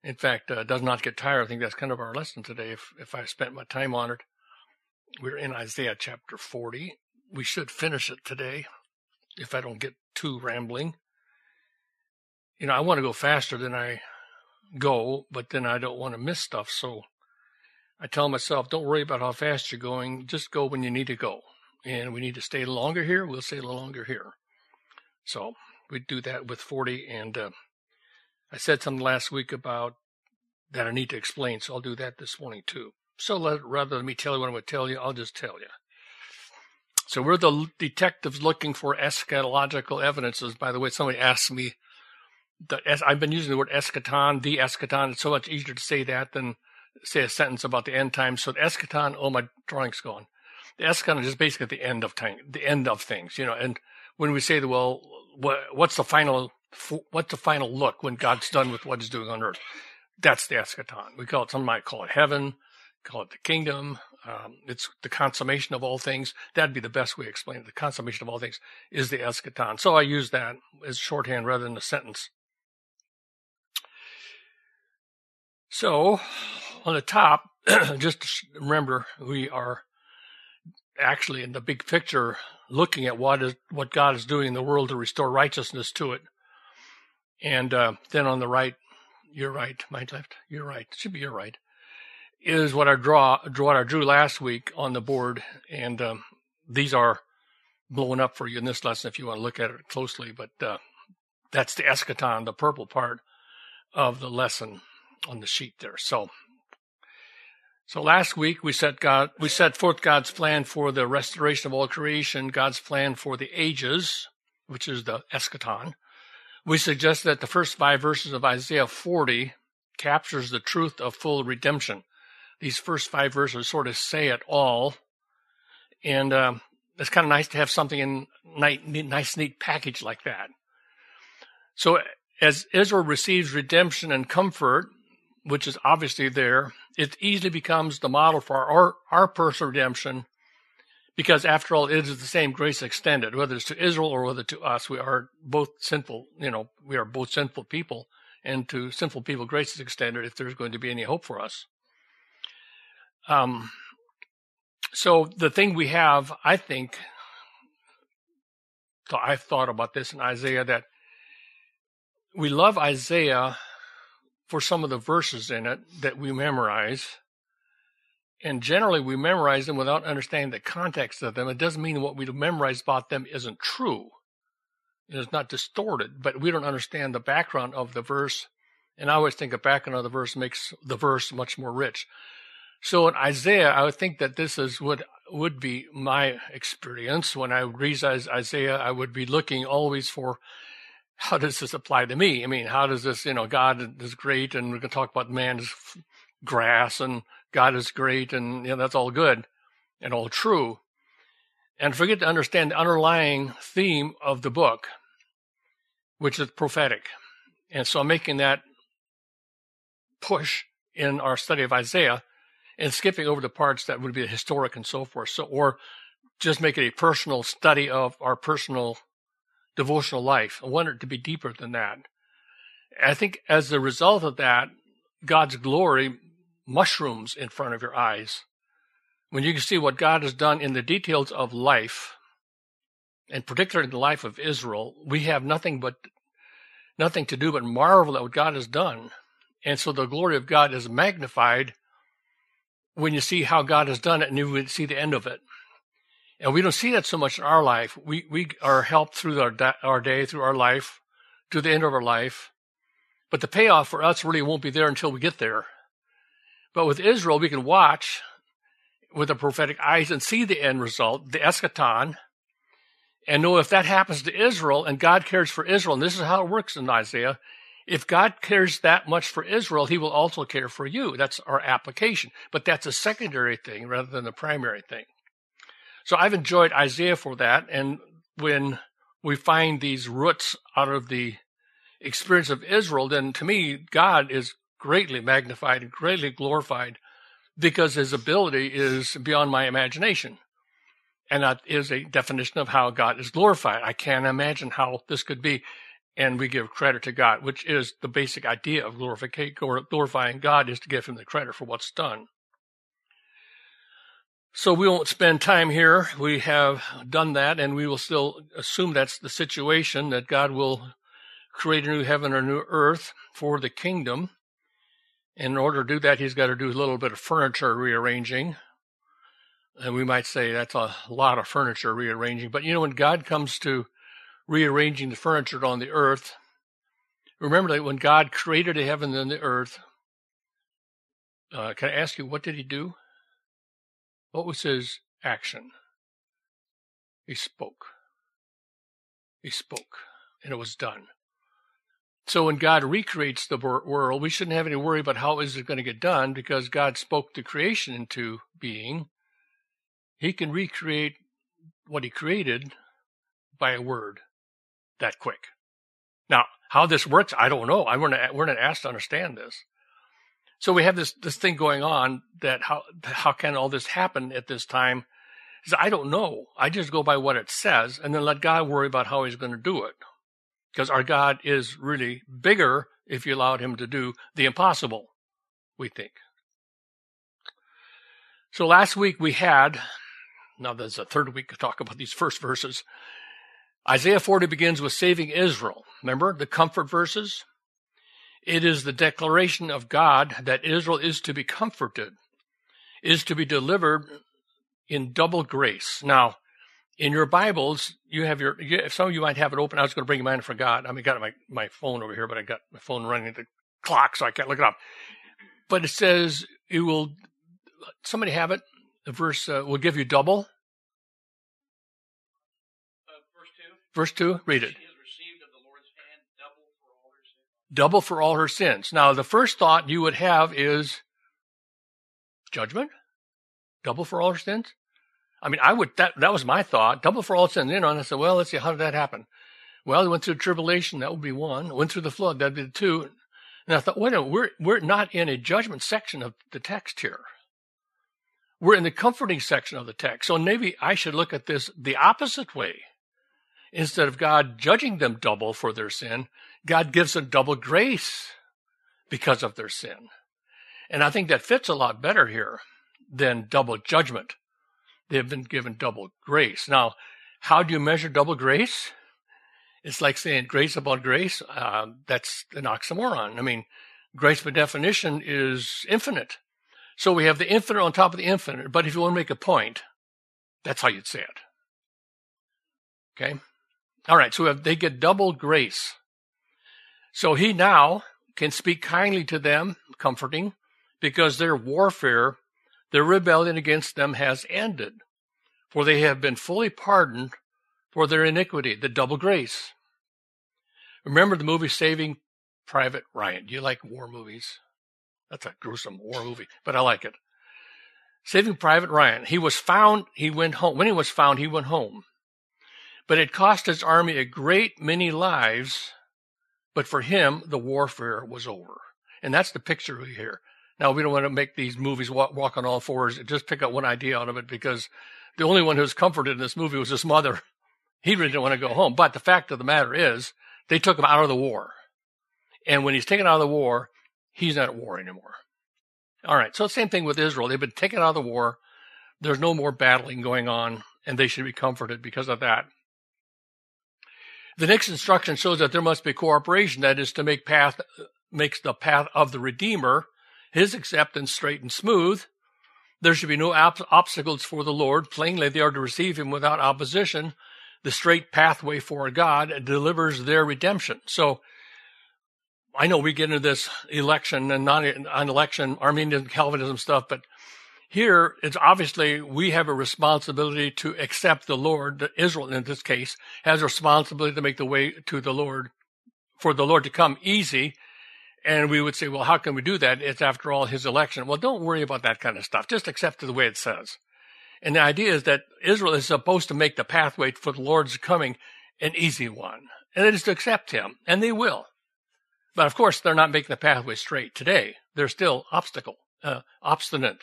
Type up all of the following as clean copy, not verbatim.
In fact, does not get tired. I think that's kind of our lesson today. If I spent my time on it, we're in Isaiah chapter 40. We should finish it today if I don't get too rambling. I want to go faster than I go, but then I don't want to miss stuff. So I tell myself, don't worry about how fast you're going. Just go when you need to go. And we need to stay longer here. We'll stay longer here. So we do that with 40. And I said something last week about that I need to explain. So I'll do that this morning too. So rather than me tell you what I'm going to tell you, I'll just tell you. So we're the detectives looking for eschatological evidences. By the way, somebody asked me, I've been using the word eschaton, the eschaton. It's so much easier to say that than say a sentence about the end times. So the eschaton, oh, my drawing's gone. The eschaton is basically the end of time, the end of things, and when we say, well, what's the final look when God's done with what he's doing on earth? That's the eschaton. Some might call it heaven, call it the kingdom. It's the consummation of all things. That'd be the best way to explain it. The consummation of all things is the eschaton. So I use that as shorthand rather than a sentence. So on the top, just remember, we are actually in the big picture looking at what God is doing in the world to restore righteousness to it. And then on the right, your right, my left, your right, it should be your right, is what I drew last week on the board. And these are blown up for you in this lesson if you want to look at it closely. But that's the eschaton, the purple part of the lesson on the sheet there. So last week we set forth God's plan for the restoration of all creation, God's plan for the ages, which is the eschaton. We suggested that the first 5 verses of Isaiah 40 captures the truth of full redemption. These first 5 verses sort of say it all, and it's kind of nice to have something in nice, neat package like that. So as Israel receives redemption and comfort, which is obviously there, it easily becomes the model for our personal redemption, because after all, it is the same grace extended, whether it's to Israel or whether to us. We are both sinful, we are both sinful people, and to sinful people, grace is extended if there's going to be any hope for us. So the thing we have, I think, I've thought about this in Isaiah, that we love Isaiah for some of the verses in it that we memorize. And generally we memorize them without understanding the context of them. It doesn't mean what we memorize about them isn't true. It's not distorted, but we don't understand the background of the verse. And I always think the background of the verse makes the verse much more rich. So in Isaiah, I would think that this is what would be my experience. When I read Isaiah, I would be looking always for, how does this apply to me? I mean, how does this, God is great, and we're going to talk about man is grass, and God is great, and that's all good and all true. And forget to understand the underlying theme of the book, which is prophetic. And so I'm making that push in our study of Isaiah and skipping over the parts that would be historic and so forth. So, or just make it a personal study of our personal devotional life. I want it to be deeper than that. I think as a result of that, God's glory mushrooms in front of your eyes. When you can see what God has done in the details of life, and particularly in the life of Israel, we have nothing to do but marvel at what God has done. And so the glory of God is magnified when you see how God has done it and you see the end of it. And we don't see that so much in our life. We are helped through our day, through our life, to the end of our life. But the payoff for us really won't be there until we get there. But with Israel, we can watch with the prophetic eyes and see the end result, the eschaton, and know if that happens to Israel and God cares for Israel, and this is how it works in Isaiah, if God cares that much for Israel, he will also care for you. That's our application. But that's a secondary thing rather than the primary thing. So I've enjoyed Isaiah for that. And when we find these roots out of the experience of Israel, then to me, God is greatly magnified and greatly glorified because his ability is beyond my imagination. And that is a definition of how God is glorified. I can't imagine how this could be. and we give credit to God, which is the basic idea of glorifying God, is to give him the credit for what's done. So we won't spend time here. We have done that, and we will still assume that's the situation, that God will create a new heaven or a new earth for the kingdom. In order to do that, he's got to do a little bit of furniture rearranging. And we might say that's a lot of furniture rearranging. But when God comes to rearranging the furniture on the earth, remember that when God created the heaven and the earth, can I ask you, what did he do? What was his action? He spoke. He spoke, and it was done. So when God recreates the world, we shouldn't have any worry about how is it going to get done, because God spoke the creation into being. He can recreate what he created by a word that quick. Now, how this works, I don't know. We're not asked to understand this. So we have this thing going on, that how can all this happen at this time? I don't know. I just go by what it says, and then let God worry about how he's going to do it. Because our God is really bigger if you allowed him to do the impossible, we think. So last week we had, now there's a third week to talk about these first verses. Isaiah 40 begins with saving Israel. Remember the comfort verses? It is the declaration of God that Israel is to be comforted, is to be delivered in double grace. Now, in your Bibles, you have some of you might have it open. I was going to bring mine and forgot. I got my phone over here, but I got my phone running the clock, so I can't look it up. But it says, somebody have it? The verse will give you double. Verse 2, read it. Double for all her sins. Now, the first thought you would have is judgment? Double for all her sins? I mean, that was my thought. Double for all sins. And I said, well, let's see, how did that happen? Well, he went through tribulation. That would be one. Went through the flood. That'd be two. And I thought, wait a minute, we're not in a judgment section of the text here. We're in the comforting section of the text. So maybe I should look at this the opposite way. Instead of God judging them double for their sin, God gives them double grace because of their sin. And I think that fits a lot better here than double judgment. They've been given double grace. Now, how do you measure double grace? It's like saying grace upon grace. That's an oxymoron. I mean, grace by definition is infinite. So we have the infinite on top of the infinite. But if you want to make a point, that's how you'd say it. Okay? All right, so they get double grace. So he now can speak kindly to them, comforting, because their warfare, their rebellion against them has ended. For they have been fully pardoned for their iniquity, the double grace. Remember the movie Saving Private Ryan? Do you like war movies? That's a gruesome war movie, but I like it. Saving Private Ryan. He was found, he went home. When he was found, he went home. But it cost his army a great many lives, but for him, the warfare was over. And that's the picture here. Now, we don't want to make these movies walk on all fours. Just pick out one idea out of it, because the only one who was comforted in this movie was his mother. He really didn't want to go home. But the fact of the matter is, they took him out of the war. And when he's taken out of the war, he's not at war anymore. All right, so same thing with Israel. They've been taken out of the war. There's no more battling going on, and they should be comforted because of that. The next instruction shows that there must be cooperation. That is to makes the path of the Redeemer, his acceptance, straight and smooth. There should be no obstacles for the Lord. Plainly, they are to receive him without opposition. The straight pathway for God delivers their redemption. So I know we get into this election and non-election, Arminian Calvinism stuff, but here, it's obviously we have a responsibility to accept the Lord. Israel, in this case, has a responsibility to make the way to the Lord, for the Lord to come easy. And we would say, well, how can we do that? It's, after all, his election. Well, don't worry about that kind of stuff. Just accept it the way it says. And the idea is that Israel is supposed to make the pathway for the Lord's coming an easy one. And it is to accept him. And they will. But, of course, they're not making the pathway straight today. They're still obstinate.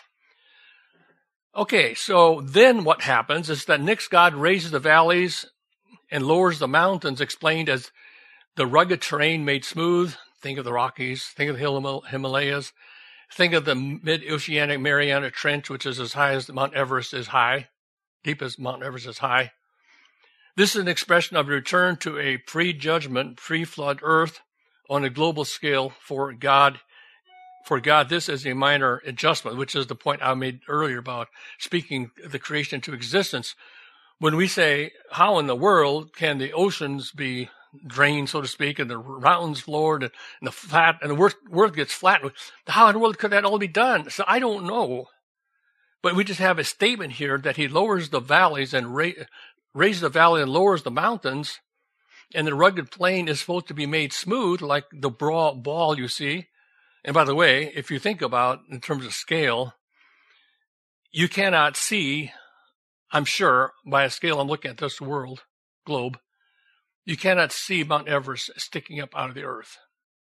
Okay, so then what happens is that next God raises the valleys and lowers the mountains, explained as the rugged terrain made smooth. Think of the Rockies. Think of the Himalayas. Think of the mid-oceanic Mariana Trench, which is as high as Mount Everest is high, deep as Mount Everest is high. This is an expression of a return to a pre-judgment, pre-flood earth on a global scale for God. For God, this is a minor adjustment, which is the point I made earlier about speaking the creation into existence. When we say, how in the world can the oceans be drained, so to speak, and the mountains floored, and the earth gets flat, how in the world could that all be done? So I don't know. But we just have a statement here that he lowers the valleys and raises the valley and lowers the mountains, and the rugged plain is supposed to be made smooth like the broad ball you see. And by the way, if you think about in terms of scale, you cannot see, I'm sure, by a scale I'm looking at this globe, you cannot see Mount Everest sticking up out of the earth.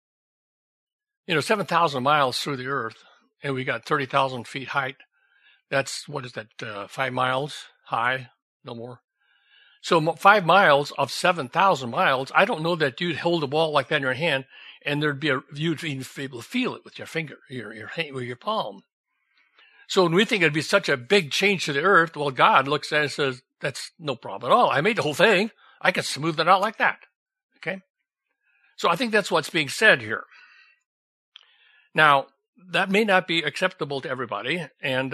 7,000 miles through the earth, and we got 30,000 feet height. That's, 5 miles high, no more. So 5 miles of 7,000 miles, I don't know that you'd hold a ball like that in your hand, and you'd even be able to feel it with your finger, with your palm. So when we think it'd be such a big change to the earth, well, God looks at it and says, that's no problem at all. I made the whole thing. I can smooth it out like that. Okay? So I think that's what's being said here. Now, that may not be acceptable to everybody. And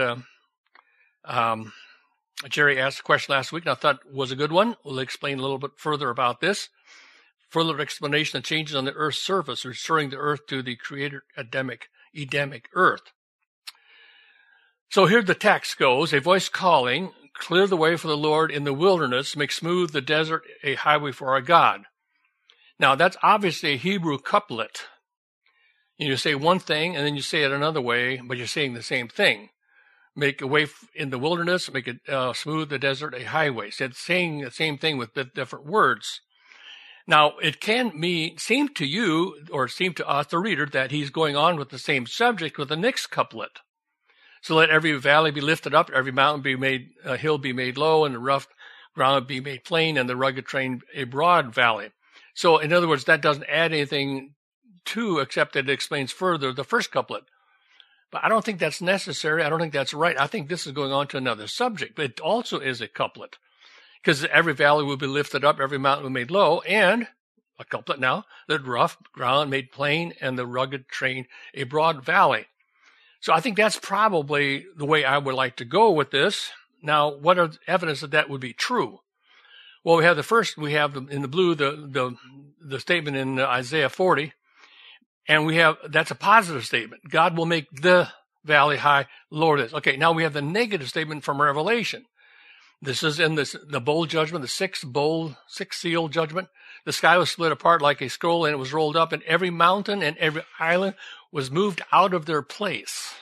Jerry asked a question last week, and I thought was a good one. We'll explain a little bit further about this. Further explanation of changes on the Earth's surface, restoring the Earth to the creator Edemic Earth. So here the text goes, a voice calling, clear the way for the Lord in the wilderness, make smooth the desert a highway for our God. Now, that's obviously a Hebrew couplet. You say one thing, and then you say it another way, but you're saying the same thing. Make a way in the wilderness, make it smooth the desert a highway. So it's saying the same thing with different words. Now, it can seem to you, or seem to us, the reader, that he's going on with the same subject with the next couplet. So let every valley be lifted up, every mountain be made, hill be made low, and the rough ground be made plain, and the rugged terrain a broad valley. So, in other words, that doesn't add anything to, except that it explains further the first couplet. But I don't think that's necessary. I don't think that's right. I think this is going on to another subject. But it also is a couplet. Because every valley will be lifted up, every mountain will be made low, and a couplet now, the rough ground made plain, and the rugged terrain a broad valley. So I think that's probably the way I would like to go with this. Now, what are the evidence that would be true? Well, we have in the blue, the statement in Isaiah 40. And that's a positive statement. God will make the valley high, lower this. Okay, now we have the negative statement from Revelation. This is in the bowl judgment, the sixth seal judgment. The sky was split apart like a scroll, and it was rolled up, and every mountain and every island was moved out of their place.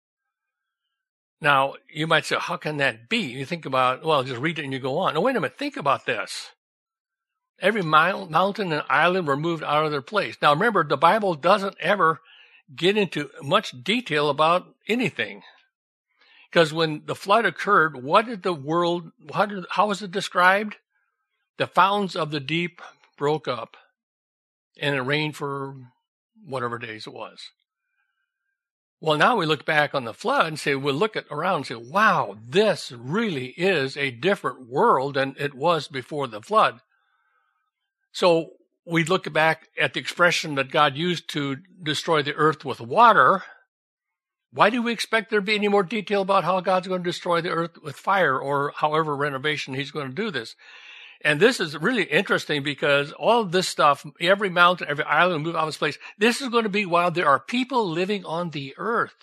Now, you might say, how can that be? You think about, well, just read it and you go on. No, wait a minute, think about this. Every mountain and island were moved out of their place. Now, remember, the Bible doesn't ever get into much detail about anything. Because when the flood occurred, how was it described? The fountains of the deep broke up, and it rained for whatever days it was. Well, now we look back on the flood and we'll look around and say, wow, this really is a different world than it was before the flood. So we look back at the expression that God used to destroy the earth with water. Why do we expect there to be any more detail about how God's going to destroy the earth with fire, or however renovation he's going to do this? And this is really interesting because all of this stuff, every mountain, every island move out of its place, this is going to be while there are people living on the earth.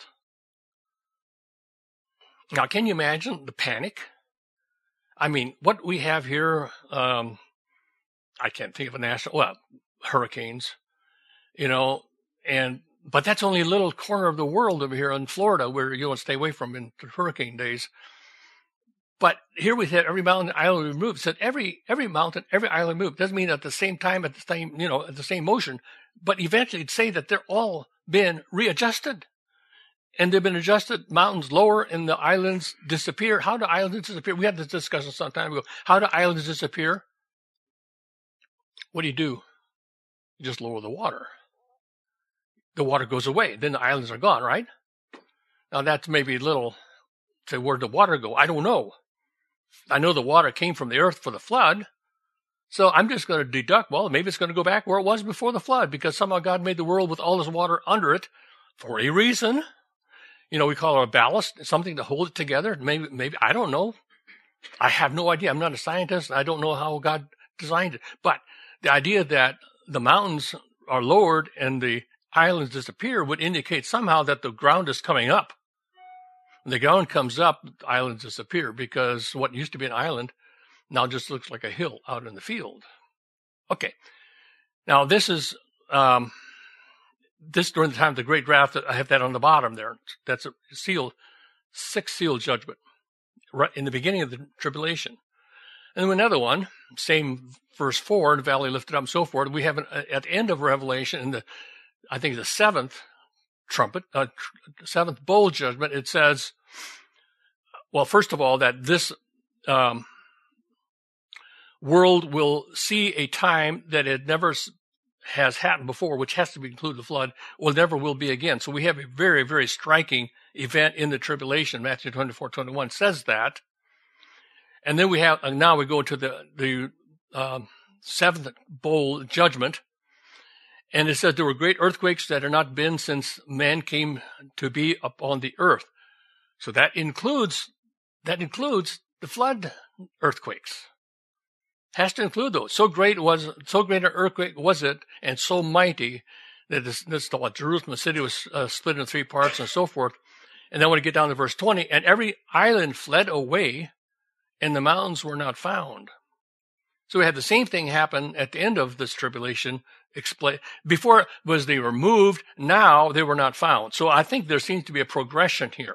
Now, can you imagine the panic? I mean, what we have here, I can't think of hurricanes, but that's only a little corner of the world over here in Florida where you want to stay away from in hurricane days. But here we have every mountain and island moved. So every mountain, every island moved. Doesn't mean at the same time, at the same motion, but eventually it'd say that they're all been readjusted. And they've been adjusted, mountains lower and the islands disappear. How do islands disappear? We had this discussion some time ago. How do islands disappear? What do you do? You just lower the water. The water goes away. Then the islands are gone, right? Now that's maybe a little, say, where'd the water go? I don't know. I know the water came from the earth for the flood. So I'm just going to deduct, well, maybe it's going to go back where it was before the flood, because somehow God made the world with all this water under it for a reason. You know, we call it a ballast, something to hold it together. Maybe, I don't know. I have no idea. I'm not a scientist. I don't know how God designed it. But the idea that the mountains are lowered and the islands disappear would indicate somehow that the ground is coming up. When the ground comes up, the islands disappear, because what used to be an island now just looks like a hill out in the field. Okay. Now this is this during the time of the Great Drought. I have that on the bottom there. That's a seal, 6 seal judgment, right in the beginning of the tribulation. And then another one, same verse 4, the valley lifted up and so forth. We have at the end of Revelation, in I think the 7th trumpet, 7th bowl judgment, it says, well, first of all, that this world will see a time that it never has happened before, which has to include the flood, or never will be again. So we have a very, very striking event in the tribulation. Matthew 24:21 says that. And then we have, now we go to the 7th bowl judgment. And it says there were great earthquakes that had not been since man came to be upon the earth. So that includes the flood earthquakes. Has to include those. So great an earthquake was it, and so mighty that Jerusalem, the city, was split into 3 parts and so forth. And then when we get down to verse 20, and every island fled away, and the mountains were not found. So we had the same thing happen at the end of this tribulation. Before it was they were moved, now they were not found. So I think there seems to be a progression here,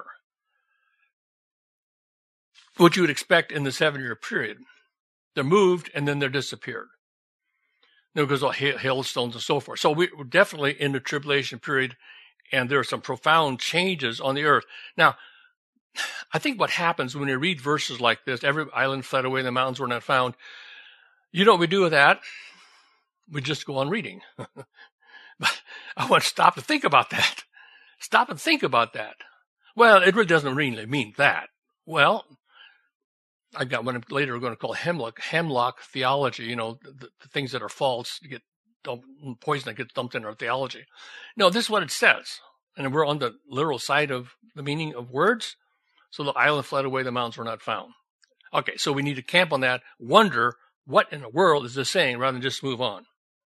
what you would expect in the 7-year period. They're moved, and then they're disappeared. There goes all hailstones and so forth. So we're definitely in the tribulation period, and there are some profound changes on the earth. Now, I think what happens when you read verses like this, every island fled away, the mountains were not found. You know what we do with that? We just go on reading. But I want to stop and think about that. Stop and think about that. Well, it really doesn't really mean that. Well, I've got one later we're going to call hemlock theology, you know, the things that are false, get poison that gets dumped in our theology. No, this is what it says. And we're on the literal side of the meaning of words. So the island fled away, the mountains were not found. Okay, so we need to camp on that, wonder what in the world is this saying, rather than just move on.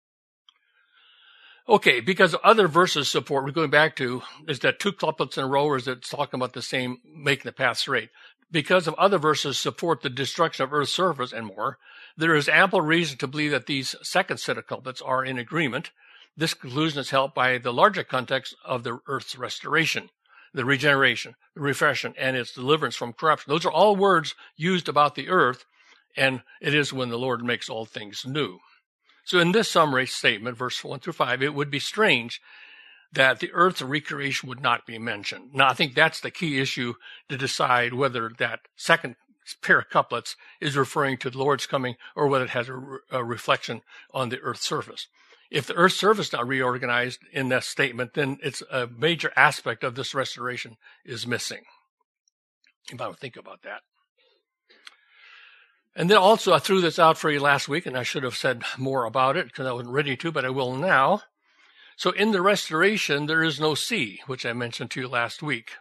Okay, because other verses support, we're going back to, is that 2 couplets in a row, or is it talking about the same, making the path straight? Because of other verses support the destruction of Earth's surface and more, there is ample reason to believe that these second set of couplets are in agreement. This conclusion is helped by the larger context of the Earth's restoration, the regeneration, the refreshing, and its deliverance from corruption. Those are all words used about the earth, and it is when the Lord makes all things new. So in this summary statement, verse 1 through 5, it would be strange that the earth's recreation would not be mentioned. Now, I think that's the key issue to decide whether that second pair of couplets is referring to the Lord's coming or whether it has a reflection on the earth's surface. If the earth's surface is not reorganized in that statement, then it's a major aspect of this restoration is missing. If I would think about that. And then also, I threw this out for you last week, and I should have said more about it because I wasn't ready to, but I will now. So in the restoration, there is no sea, which I mentioned to you last week.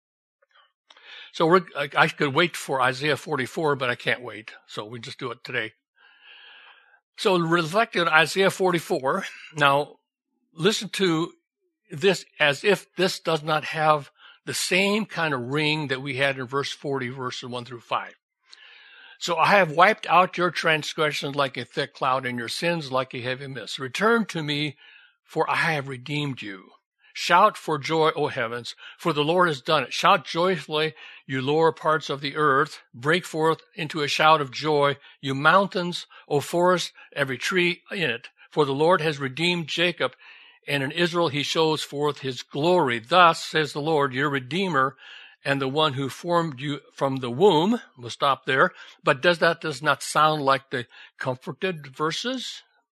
So I could wait for Isaiah 44, but I can't wait. So we just do it today. So reflecting on Isaiah 44, now listen to this as if this does not have the same kind of ring that we had in verse 40, verses 1 through 5. So I have wiped out your transgressions like a thick cloud and your sins like a heavy mist. Return to me, for I have redeemed you. Shout for joy, O heavens, for the Lord has done it. Shout joyfully, you lower parts of the earth. Break forth into a shout of joy, you mountains, O forest, every tree in it. For the Lord has redeemed Jacob, and in Israel he shows forth his glory. Thus, says the Lord, your Redeemer, and the one who formed you from the womb. We'll stop there. But does not sound like the comforted verses?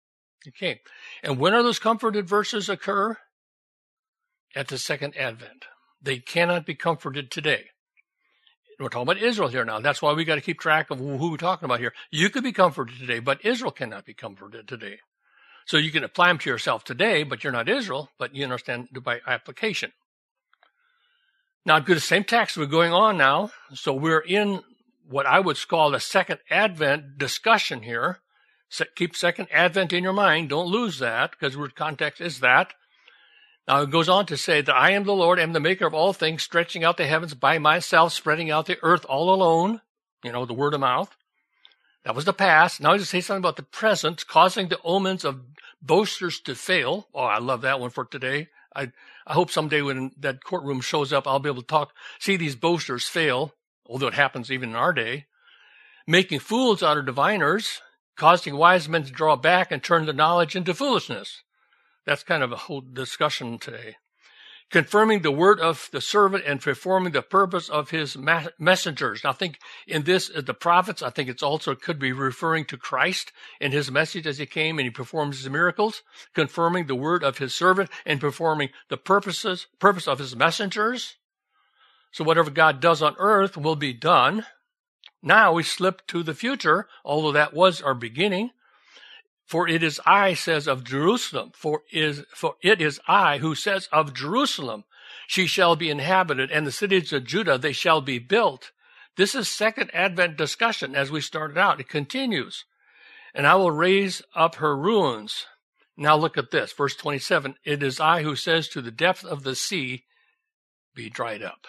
Okay. And when are those comforted verses occur? At the second advent. They cannot be comforted today. We're talking about Israel here now. That's why we got to keep track of who we're talking about here. You could be comforted today, but Israel cannot be comforted today. So you can apply them to yourself today, but you're not Israel, but you understand by application. Now, the same text we're going on now. So we're in what I would call the second advent discussion here. So keep second advent in your mind. Don't lose that, because word context is that. Now it goes on to say that I am the Lord, am the maker of all things, stretching out the heavens by myself, spreading out the earth all alone. You know, the word of mouth. That was the past. Now I just say something about the present, causing the omens of boasters to fail. Oh, I love that one for today. I hope someday when that courtroom shows up, I'll be able to see these boasters fail, although it happens even in our day. Making fools out of diviners, causing wise men to draw back and turn the knowledge into foolishness. That's kind of a whole discussion today. Confirming the word of the servant and performing the purpose of his messengers. Now, I think in this, the prophets, I think it's also could be referring to Christ in his message as he came and he performs his miracles. Confirming the word of his servant and performing the purpose of his messengers. So whatever God does on earth will be done. Now we slip to the future, although that was our beginning. For it is I, says of Jerusalem, for it is I who says of Jerusalem, she shall be inhabited, and the cities of Judah, they shall be built. This is second advent discussion as we started out. It continues. And I will raise up her ruins. Now look at this, verse 27. It is I who says to the depth of the sea, be dried up.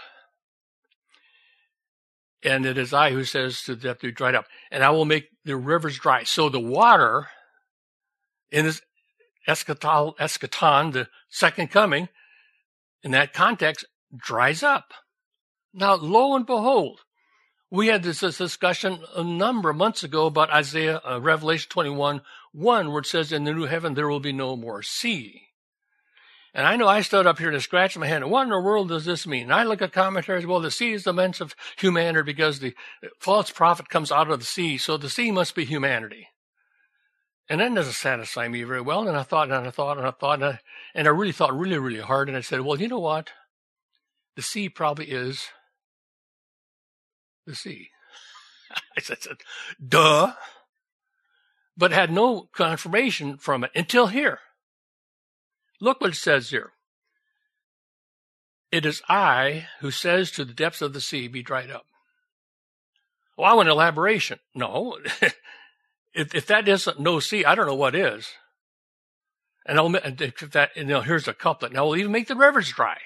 And it is I who says to the depth, be dried up. And I will make the rivers dry. So the water in this eschaton, the second coming, in that context, dries up. Now, lo and behold, we had this discussion a number of months ago about Isaiah, Revelation 21:1, where it says, in the new heaven there will be no more sea. And I know I stood up here and scratched my head. What in the world does this mean? And I look at commentaries, well, the sea is the means of humanity because the false prophet comes out of the sea, so the sea must be humanity. And that doesn't satisfy me very well. And I thought, and I really thought really, really hard. And I said, well, you know what? The sea probably is the sea. I said, duh. But had no confirmation from it until here. Look what it says here. It is I who says to the depths of the sea, be dried up. Well, I want elaboration. No. If that isn't no sea, I don't know what is. And here's a couplet. Now we'll even make the rivers dry.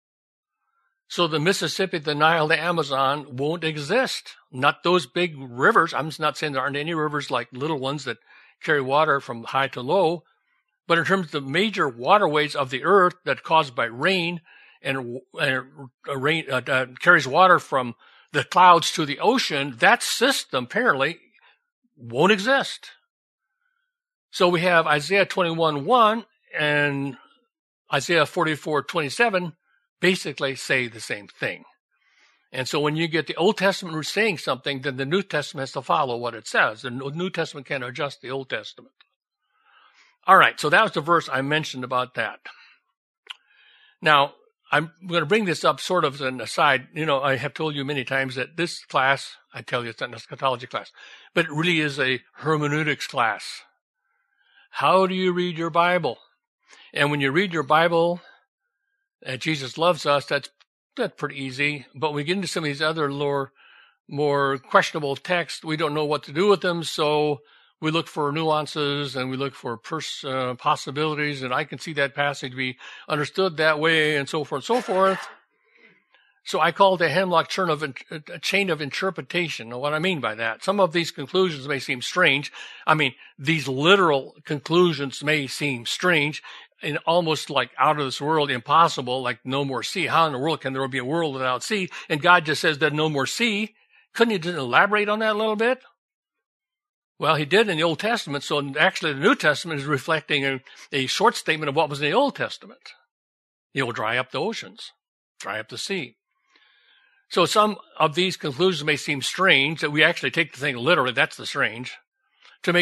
So the Mississippi, the Nile, the Amazon won't exist. Not those big rivers. I'm just not saying there aren't any rivers like little ones that carry water from high to low. But in terms of the major waterways of the earth that caused by rain and rain carries water from the clouds to the ocean, that system apparently won't exist. So we have Isaiah 21:1 and Isaiah 44:27 basically say the same thing. And so when you get the Old Testament saying something, then the New Testament has to follow what it says. The New Testament can't adjust the Old Testament. All right, so that was the verse I mentioned about that. Now, I'm going to bring this up sort of as an aside. You know, I have told you many times that this class, I tell you it's not an eschatology class, but it really is a hermeneutics class. How do you read your Bible? And when you read your Bible, and Jesus loves us, that's pretty easy. But when we get into some of these other more questionable texts, we don't know what to do with them, so we look for nuances and we look for possibilities, and I can see that passage be understood that way, and so forth and so forth. So I call it a hemlock chain of interpretation. Now, what I mean by that, some of these conclusions may seem strange. I mean, these literal conclusions may seem strange and almost like out of this world, impossible, like no more sea. How in the world can there be a world without sea? And God just says that no more sea. Couldn't you just elaborate on that a little bit? Well, he did in the Old Testament, so actually the New Testament is reflecting a short statement of what was in the Old Testament. He will dry up the oceans, dry up the sea. So some of these conclusions may seem strange, that we actually take the thing literally, that's the strange, to make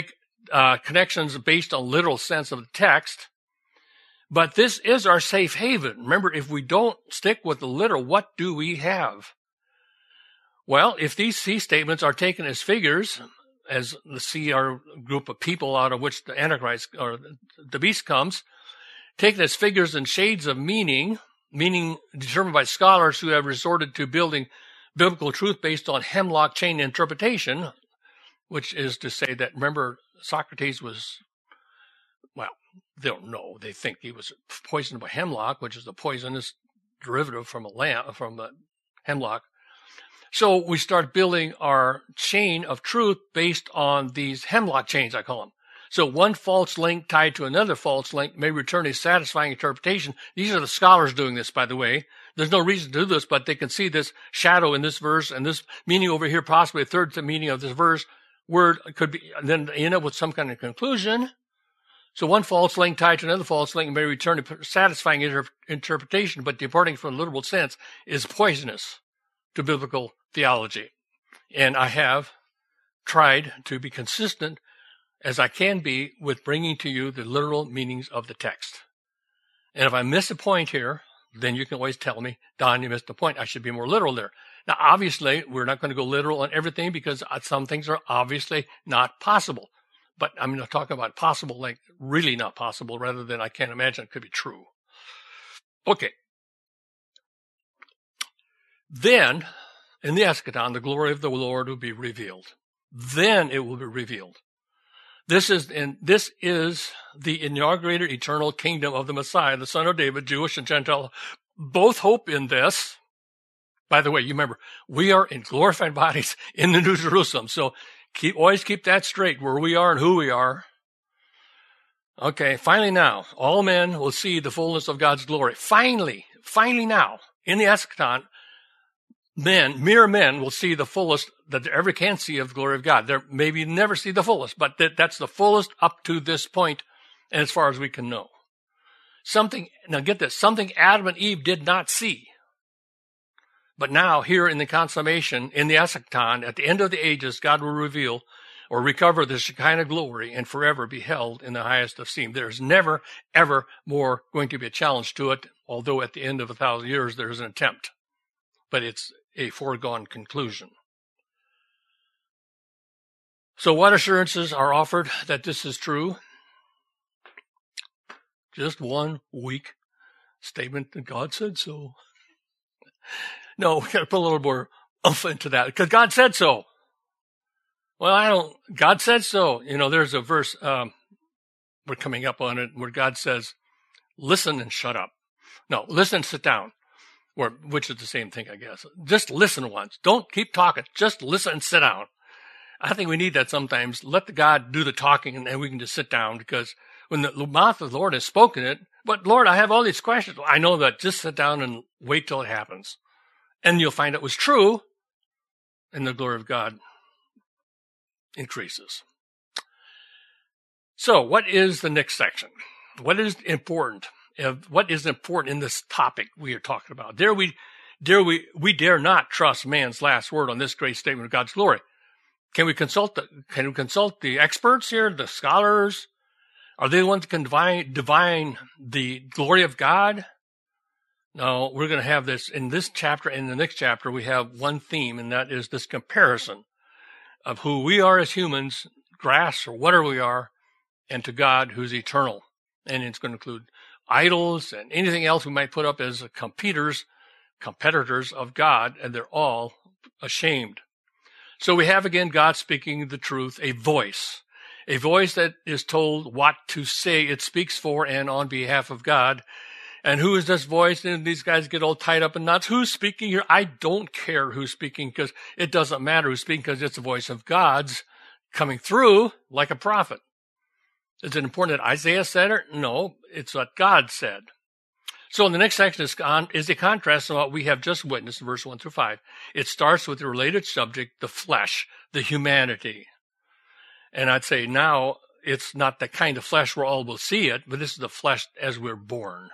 connections based on literal sense of the text. But this is our safe haven. Remember, if we don't stick with the literal, what do we have? Well, if these C statements are taken as figures, as the C are a group of people out of which the Antichrist or the beast comes, taken as figures and shades of meaning determined by scholars who have resorted to building biblical truth based on hemlock chain interpretation, which is to say that, remember, Socrates was, well, they don't know. They think he was poisoned by hemlock, which is a poisonous derivative from a hemlock. So we start building our chain of truth based on these hemlock chains, I call them. So one false link tied to another false link may return a satisfying interpretation. These are the scholars doing this, by the way. There's no reason to do this, but they can see this shadow in this verse and this meaning over here, possibly a third meaning of this verse word could be, and then end up with some kind of conclusion. So one false link tied to another false link may return a satisfying interpretation, but departing from the literal sense is poisonous to biblical theology. And I have tried to be consistent as I can be with bringing to you the literal meanings of the text. And if I miss a point here, then you can always tell me, Don, you missed the point. I should be more literal there. Now, obviously, we're not going to go literal on everything because some things are obviously not possible. But I'm not talking about possible, like really not possible, rather than I can't imagine it could be true. Okay. Then, in the eschaton, the glory of the Lord will be revealed. Then it will be revealed. This is the inaugurated eternal kingdom of the Messiah, the Son of David, Jewish and Gentile. Both hope in this. By the way, you remember, we are in glorified bodies in the New Jerusalem. So always keep that straight, where we are and who we are. Okay, finally now, all men will see the fullness of God's glory. Finally now, in the eschaton, mere men will see the fullest that they ever can see of the glory of God. They maybe never see the fullest, but that's the fullest up to this point, and as far as we can know. Now get this, something Adam and Eve did not see. But now, here in the consummation, in the eschaton, at the end of the ages, God will reveal or recover the Shekinah glory and forever be held in the highest esteem. There's never, ever more going to be a challenge to it, although at the end of 1,000 years there is an attempt. But it's a foregone conclusion. So what assurances are offered that this is true? Just one weak statement that God said so. No, we got to put a little more oomph into that because God said so. Well, God said so. You know, there's a verse, we're coming up on it, where God says, listen and shut up. No, listen and sit down. Which is the same thing, I guess. Just listen once. Don't keep talking. Just listen and sit down. I think we need that sometimes. Let the God do the talking and then we can just sit down, because when the mouth of the Lord has spoken it, but Lord, I have all these questions. I know that. Just sit down and wait till it happens. And you'll find it was true, and the glory of God increases. So what is the next section? What is important? What is important in this topic we are talking about? We dare not trust man's last word on this great statement of God's glory. Can we consult the experts here, the scholars? Are they the ones that can divine the glory of God? No, we're going to have this in this chapter. In the next chapter, we have one theme, and that is this comparison of who we are as humans, grass or whatever we are, and to God who's eternal. And it's going to include idols and anything else we might put up as competitors of God, and they're all ashamed. So we have again God speaking the truth, a voice that is told what to say. It speaks for and on behalf of God. And who is this voice? And these guys get all tied up in knots. Who's speaking here? I don't care who's speaking, because it doesn't matter who's speaking, because it's the voice of God's coming through like a prophet. Is it important that Isaiah said it? No, it's what God said. So in the next section is a contrast to what we have just witnessed in verse 1 through 5. It starts with the related subject, the flesh, the humanity. And I'd say now it's not the kind of flesh where all will see it, but this is the flesh as we're born.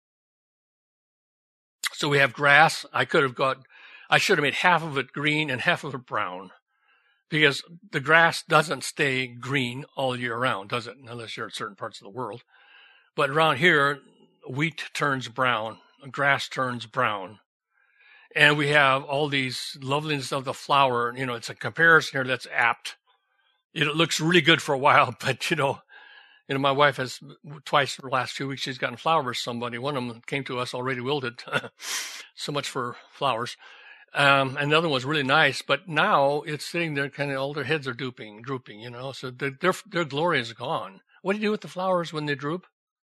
So we have grass. I should have made half of it green and half of it brown. because the grass doesn't stay green all year round, does it? Unless you're in certain parts of the world. But around here, wheat turns brown, grass turns brown. And we have all these loveliness of the flower. You know, it's a comparison here that's apt. It looks really good for a while, but, my wife has twice in the last few weeks, she's gotten flowers from somebody. One of them came to us already wilted. So much for flowers. And the other one was really nice, but now it's sitting there kind of, all their heads are drooping, so their glory is gone. What do you do with the flowers when they droop?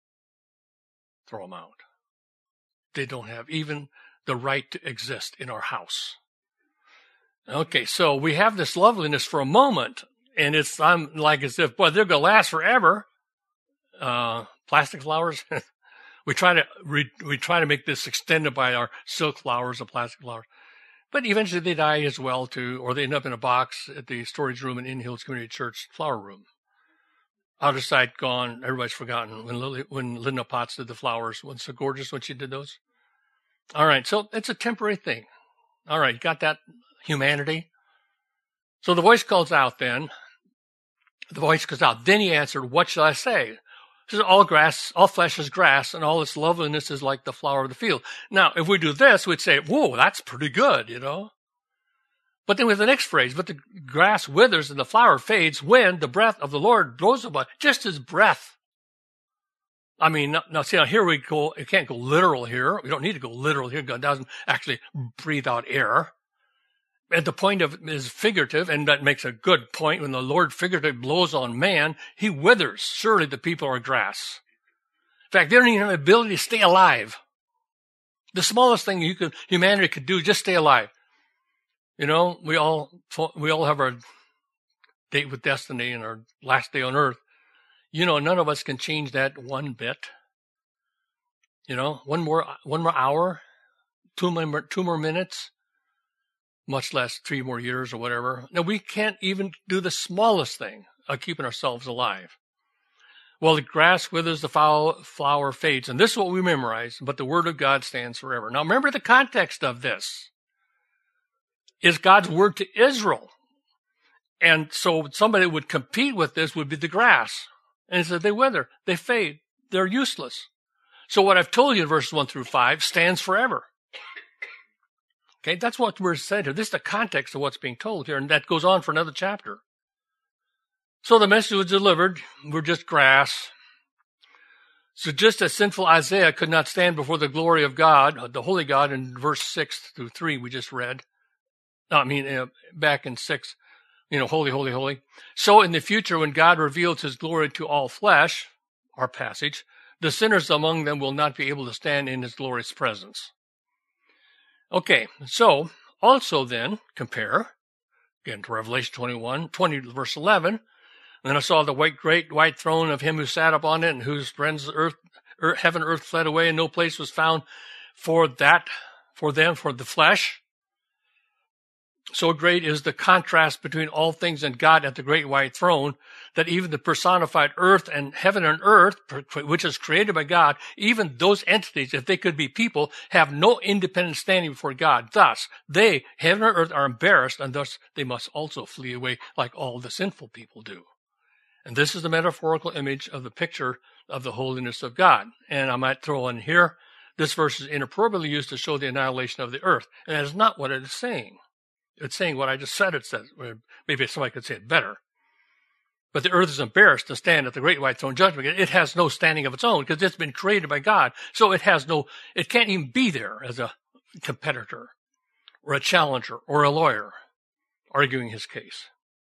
Throw them out. They don't have even the right to exist in our house. Okay, so we have this loveliness for a moment, and I'm like as if, boy, they're going to last forever. Plastic flowers. we try to make this extended by our silk flowers or plastic flowers. But eventually they die as well, too, or they end up in a box at the storage room in In Hills Community Church flower room. Out of sight, gone. Everybody's forgotten when Linda Potts did the flowers. Wasn't so gorgeous when she did those? All right, so it's a temporary thing. All right, got that humanity? So the voice calls out then. The voice calls out. Then he answered, what shall I say? He says, all flesh is grass, and all its loveliness is like the flower of the field. Now, if we do this, we'd say, whoa, that's pretty good, But then with the next phrase, but the grass withers and the flower fades when the breath of the Lord blows upon, just his breath. I mean, now here we go. You can't go literal here. We don't need to go literal here. God doesn't actually breathe out air. And the point of it is figurative, and that makes a good point. When the Lord figuratively blows on man, he withers. Surely the people are grass. In fact, they don't even have the ability to stay alive. The smallest thing humanity could do is just stay alive. We all have our date with destiny and our last day on earth. None of us can change that one bit. One more hour, two more minutes, much less 3 more years or whatever. Now, we can't even do the smallest thing of keeping ourselves alive. Well, the grass withers, the flower fades. And this is what we memorize, but the word of God stands forever. Now, remember the context of this. Is God's word to Israel. And so somebody that would compete with this would be the grass. And he said, they wither, they fade, they're useless. So what I've told you in verses 1 through 5 stands forever. Okay, that's what we're saying here. This is the context of what's being told here, and that goes on for another chapter. So the message was delivered. We're just grass. So just as sinful Isaiah could not stand before the glory of God, the holy God, in verse 6 through 3 we just read. Back in 6, holy, holy, holy. So in the future, when God reveals his glory to all flesh, our passage, the sinners among them will not be able to stand in his glorious presence. Okay, so also then compare, again, to Revelation 20 verse 11. Then I saw the great white throne of him who sat upon it, and whose friends heaven and earth fled away, and no place was found for the flesh. So great is the contrast between all things and God at the great white throne that even the personified earth and heaven and earth, which is created by God, even those entities, if they could be people, have no independent standing before God. Thus, heaven and earth, are embarrassed, and thus they must also flee away like all the sinful people do. And this is the metaphorical image of the picture of the holiness of God. And I might throw in here, this verse is inappropriately used to show the annihilation of the earth. And that is not what it is saying. It's saying what I just said it says. Maybe somebody could say it better. But the earth is embarrassed to stand at the great white throne judgment. It has no standing of its own because it's been created by God. So it can't even be there as a competitor or a challenger or a lawyer arguing his case.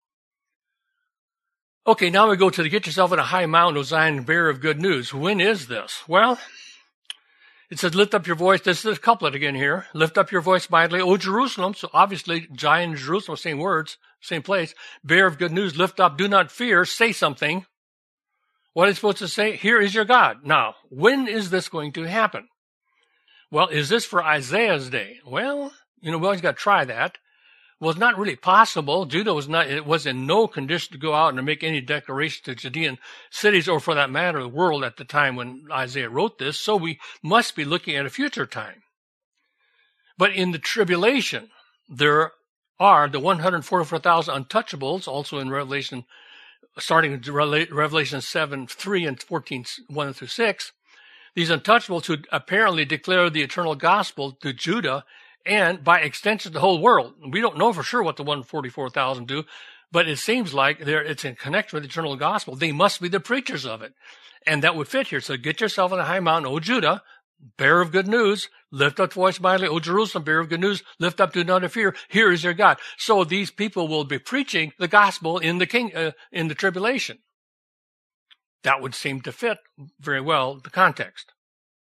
Okay, now we go to get yourself in a high mountain, O Zion, bearer of good news. When is this? Well, it says, lift up your voice. This is a couplet again here. Lift up your voice mightily, O Jerusalem. So obviously, Zion and Jerusalem, same words, same place. Bearer of good news, lift up, do not fear, say something. What is it supposed to say? Here is your God. Now, when is this going to happen? Well, is this for Isaiah's day? Well, we always got to try that. Well, it's not really possible. Judah was in no condition to go out and make any declaration to Judean cities, or for that matter, the world at the time when Isaiah wrote this. So we must be looking at a future time. But in the tribulation, there are the 144,000 untouchables, also in Revelation, starting in Revelation 7:3 and 14:1-6. These untouchables who apparently declare the eternal gospel to Judah and by extension the whole world. We don't know for sure what the 144,000 do, but it seems like it's in connection with the eternal gospel. They must be the preachers of it. And that would fit here. So get yourself on a high mountain, O Judah, bearer of good news, lift up voice mightily, O Jerusalem, bearer of good news, lift up, do not fear. Here is your God. So these people will be preaching the gospel in the tribulation. That would seem to fit very well the context.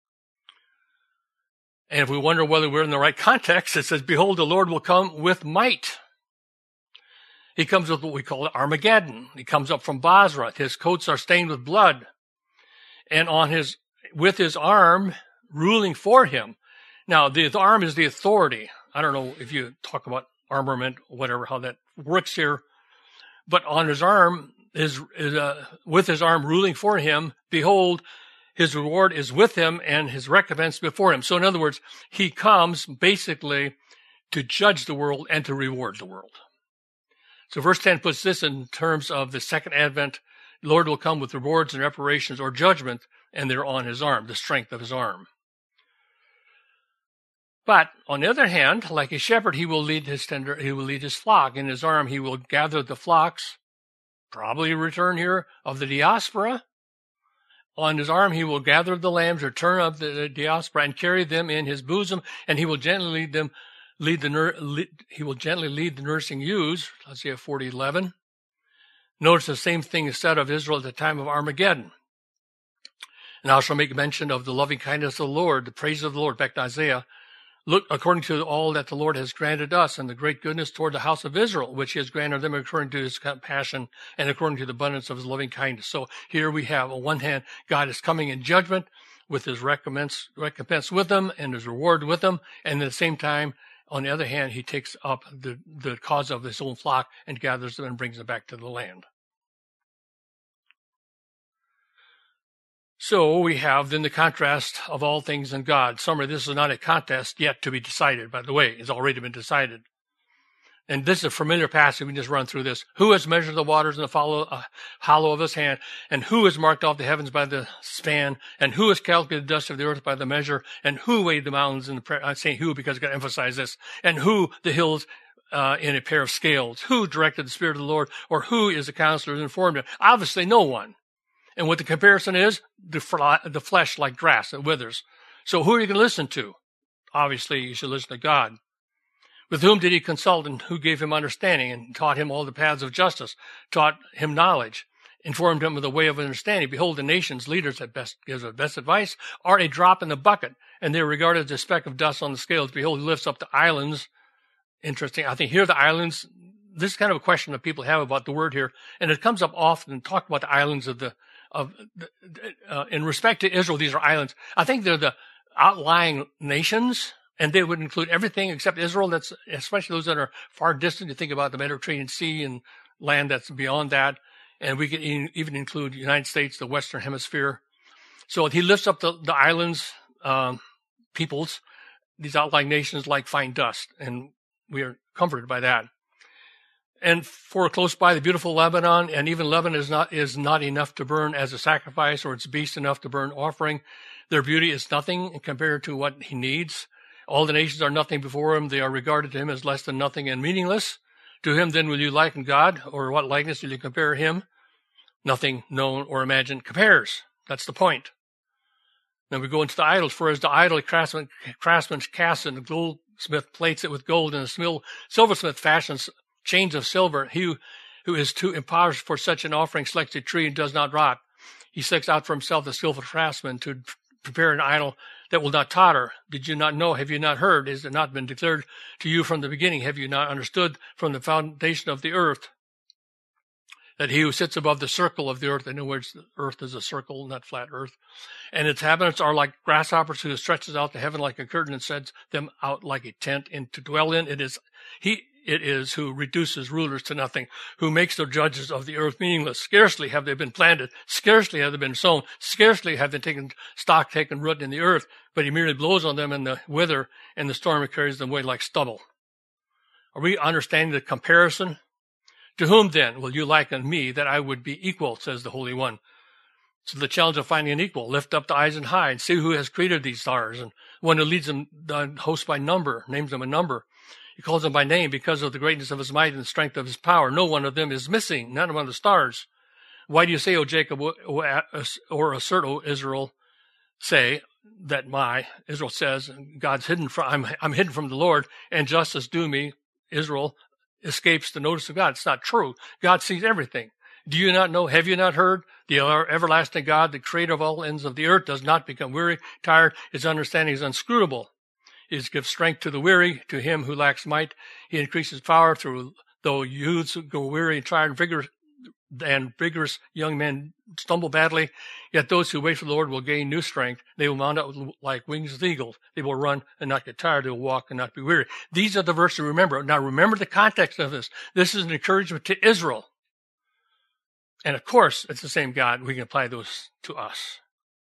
And if we wonder whether we're in the right context, it says, behold, the Lord will come with might. He comes with what we call Armageddon. He comes up from Basra. His coats are stained with blood. And with his arm ruling for him. Now, the arm is the authority. I don't know if you talk about armament, whatever, how that works here. But on his arm, with his arm ruling for him, behold, his reward is with him and his recompense before him. So in other words, he comes basically to judge the world and to reward the world. So verse 10 puts this in terms of the second advent. The Lord will come with rewards and reparations or judgment, and they're on his arm, the strength of his arm. But on the other hand, like a shepherd, he will lead his flock. In his arm, he will gather the flocks, probably a return here of the diaspora. On his arm, he will gather the lambs, return of the diaspora, and carry them in his bosom, and he will gently lead the nursing ewes. Isaiah 40:11. Notice the same thing is said of Israel at the time of Armageddon. And I shall make mention of the loving kindness of the Lord, the praise of the Lord, back to Isaiah. Look, according to all that the Lord has granted us and the great goodness toward the house of Israel, which he has granted them according to his compassion and according to the abundance of his loving kindness. So here we have, on one hand, God is coming in judgment with his recompense with them and his reward with them. And at the same time, on the other hand, he takes up the cause of his own flock and gathers them and brings them back to the land. So we have then the contrast of all things in God. Summary, this is not a contest yet to be decided, by the way. It's already been decided. And this is a familiar passage. We can just run through this. Who has measured the waters in the hollow of his hand? And who has marked off the heavens by the span? And who has calculated the dust of the earth by the measure? And who weighed the mountains in the I'm saying who because I've got to emphasize this. And who the hills in a pair of scales? Who directed the Spirit of the Lord? Or who is the counselor who informed him? Obviously no one. And what the comparison is, the flesh like grass that withers. So who are you going to listen to? Obviously, you should listen to God. With whom did he consult and who gave him understanding and taught him all the paths of justice, taught him knowledge, informed him of the way of understanding? Behold, the nation's leaders that gives the best advice are a drop in the bucket, and they are regarded as a speck of dust on the scales. Behold, he lifts up the islands. Interesting. I think here the islands, this is kind of a question that people have about the word here, and it comes up often and talk about the islands in respect to Israel, these are islands. I think they're the outlying nations, and they would include everything except Israel. That's especially those that are far distant. You think about the Mediterranean Sea and land that's beyond that, and we can even include the United States, the Western Hemisphere. So he lifts up the islands, peoples, these outlying nations like fine dust, and we are comforted by that. And for close by the beautiful Lebanon, and even Lebanon is not enough to burn as a sacrifice, or its beast enough to burn offering. Their beauty is nothing compared to what he needs. All the nations are nothing before him. They are regarded to him as less than nothing and meaningless. To him then will you liken God, or what likeness will you compare him? Nothing known or imagined compares. That's the point. Then we go into the idols. For as the idol craftsman casts it, and the goldsmith plates it with gold, and the silversmith fashions chains of silver, he who is too impoverished for such an offering selects a tree and does not rot. He selects out for himself the skillful craftsman to prepare an idol that will not totter. Did you not know? Have you not heard? Has it not been declared to you from the beginning? Have you not understood from the foundation of the earth that he who sits above the circle of the earth, in other words, the earth is a circle, not flat earth, and its inhabitants are like grasshoppers, who stretches out the heaven like a curtain and sets them out like a tent and to dwell in? It is who reduces rulers to nothing, who makes the judges of the earth meaningless. Scarcely have they been planted, scarcely have they been sown, scarcely have they taken root in the earth, but he merely blows on them in the wither, and the storm carries them away like stubble. Are we understanding the comparison? To whom then will you liken me that I would be equal, says the Holy One? So the challenge of finding an equal. Lift up the eyes and high and see who has created these stars. And one who leads them, the host by number, names them a number. He calls them by name because of the greatness of his might and the strength of his power. No one of them is missing, none of the stars. Why do you say, O Jacob, or assert, O Israel, say that Israel says, God's hidden from, I'm hidden from the Lord, and justice due me, Israel escapes the notice of God. It's not true. God sees everything. Do you not know? Have you not heard? The everlasting God, the creator of all ends of the earth, does not become weary, tired. His understanding is inscrutable. He gives strength to the weary, to him who lacks might. He increases power though youths go weary and tired, vigorous young men stumble badly. Yet those who wait for the Lord will gain new strength. They will mount up like wings of eagles. They will run and not get tired. They will walk and not be weary. These are the verses to remember. Now remember the context of this. This is an encouragement to Israel. And of course, it's the same God. We can apply those to us.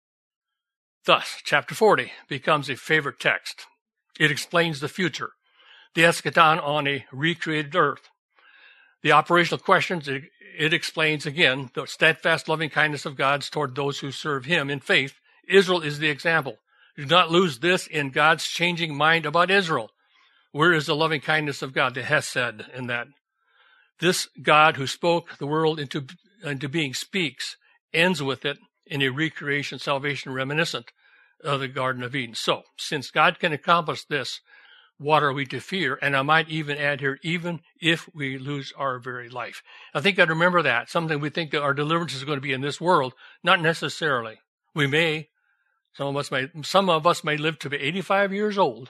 Thus, chapter 40 becomes a favorite text. It explains the future, the eschaton on a recreated earth. The operational questions, it explains again the steadfast loving kindness of God toward those who serve him in faith. Israel is the example. Do not lose this in God's changing mind about Israel. Where is the loving kindness of God? The Hesed in that. This God who spoke the world into being speaks, ends with it in a recreation, salvation reminiscent of the Garden of Eden. So, since God can accomplish this, what are we to fear? And I might even add here, even if we lose our very life. I think I'd remember that. Something we think that our deliverance is going to be in this world. Not necessarily. We may. Some of us may live to be 85 years old,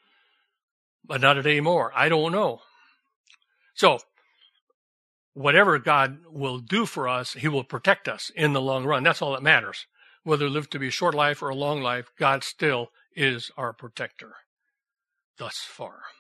but not a day more. I don't know. So, whatever God will do for us, he will protect us in the long run. That's all that matters. Whether we live to be a short life or a long life, God still is our protector thus far.